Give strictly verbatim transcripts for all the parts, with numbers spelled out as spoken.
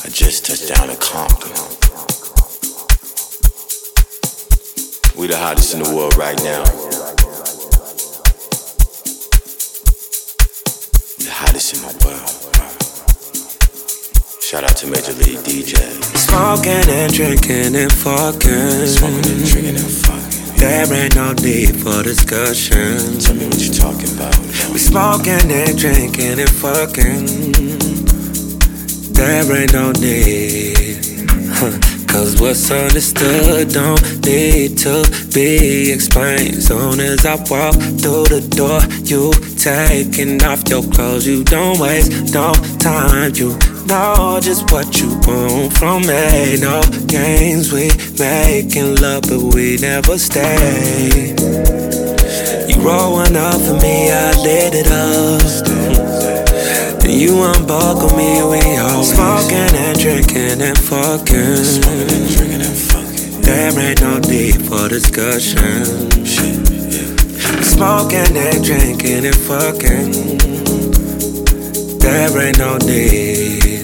I just touched down in Compton. We the hottest in the world right now. The hottest in the world. Shout out to Major League D J. Smoking and drinking and fucking. Smoking and drinking and fucking. There ain't no need for discussion. Tell me what you talking about. We smoking and drinking and fucking. There ain't no need. Huh. Cause what's understood don't need to be explained. Soon as I walk through the door, you taking off your clothes. You don't waste no time. You know just what you want from me. No games, we making love, but we never stay. You rolling up for me, I lit it up. Then you unbuckle me, we all smoking and drinking and fucking. Smoking and drinking and fucking. There ain't no need for discussion. Shit, yeah. Smoking and drinking and fucking. There ain't no need.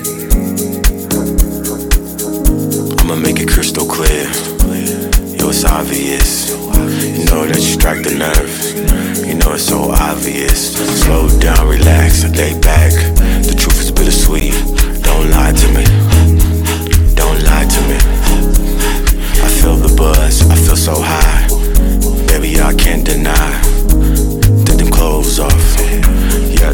I'ma make it crystal clear. Yo, it's obvious. You know that you strike the nerve. You know it's so obvious. Slow down, relax, lay back. The truth is bittersweet. Don't lie to me. Don't lie to me. I feel the buzz. I feel so high. Baby, I can't deny. Take them clothes off. Yeah.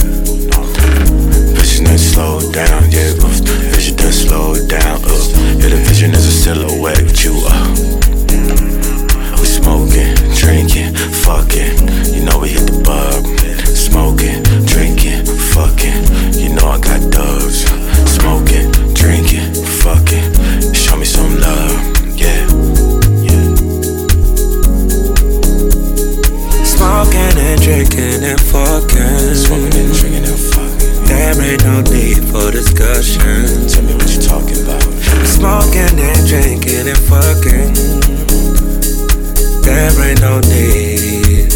Vision done slow down. Yeah. Vision done slow down. Uh. Yeah, the vision is a silhouette with you. Uh. We smoking, drinking, fucking. You know we hit the bug. Smoking, drinking, fucking. You know I got dubs. Smoking, drinking, fucking. Show me some love, yeah, yeah. Smoking and drinking and fucking. Smoking and drinking and fucking. There ain't no need for discussion. Tell me what you talking about. Smoking and drinking and fucking. There ain't no need.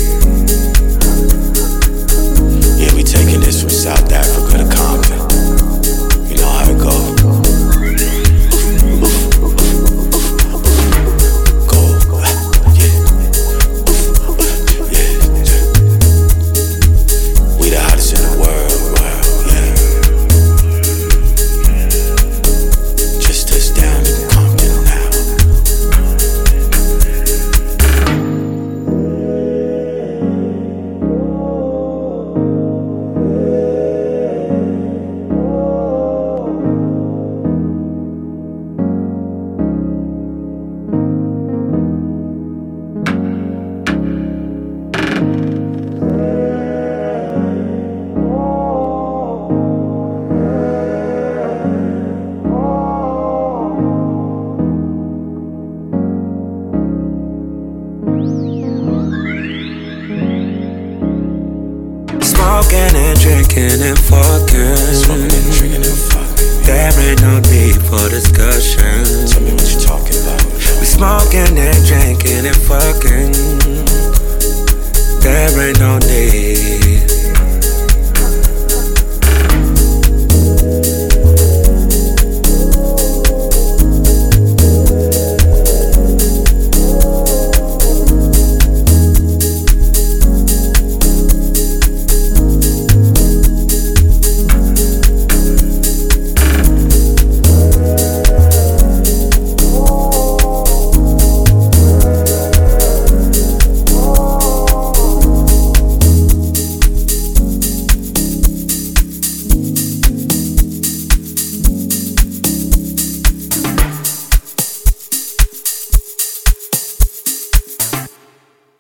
Yeah, we taking this from South Africa to Compton. You know how it go. Go, yeah. Yeah. We the hottest in the world, world, yeah. Just touched down in Compton now. Smoking and drinking and fucking. Smoking and drinking and fucking. There ain't no need for discussion. Tell me what you talking about. We smoking and drinking and fucking. There ain't no need.